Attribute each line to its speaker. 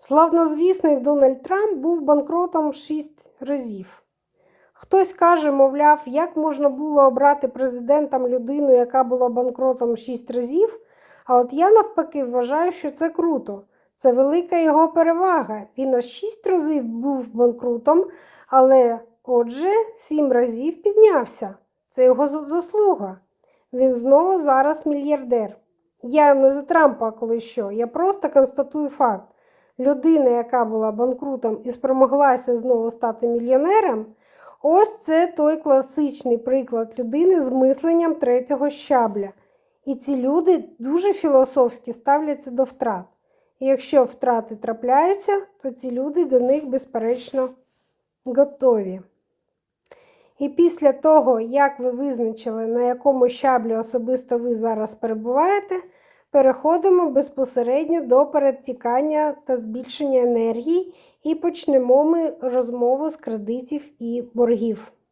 Speaker 1: Славнозвісний Дональд Трамп був банкротом 6 разів. Хтось каже, мовляв, як можна було обрати президентом людину, яка була банкротом 6 разів, а от я навпаки вважаю, що це круто. Це велика його перевага. Він аж 6 разів був банкрутом, але, отже, 7 разів піднявся. Це його заслуга. Він знову зараз мільярдер. Я не за Трампа, коли що, я просто констатую факт. Людина, яка була банкрутом і спромоглася знову стати мільйонером, ось це той класичний приклад людини з мисленням третього щабля. І ці люди дуже філософськи ставляться до втрат. І якщо втрати трапляються, то ці люди до них, безперечно, готові. І після того, як ви визначили, на якому щаблі особисто ви зараз перебуваєте, переходимо безпосередньо до перетікання та збільшення енергії і почнемо ми розмову з кредитів і боргів.